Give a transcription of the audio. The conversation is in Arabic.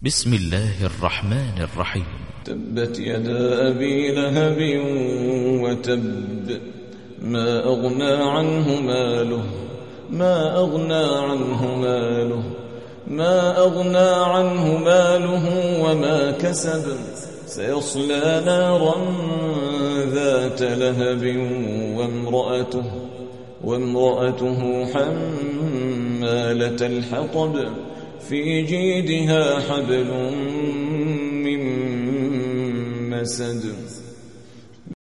بسم الله الرحمن الرحيم. تبت يدا أبي لهب وتب، ما أغنى عنه ماله وما كسب، سيصلى نارا ذات لهب وامرأته حمالة الحطب، في جيدها حبل من مسد.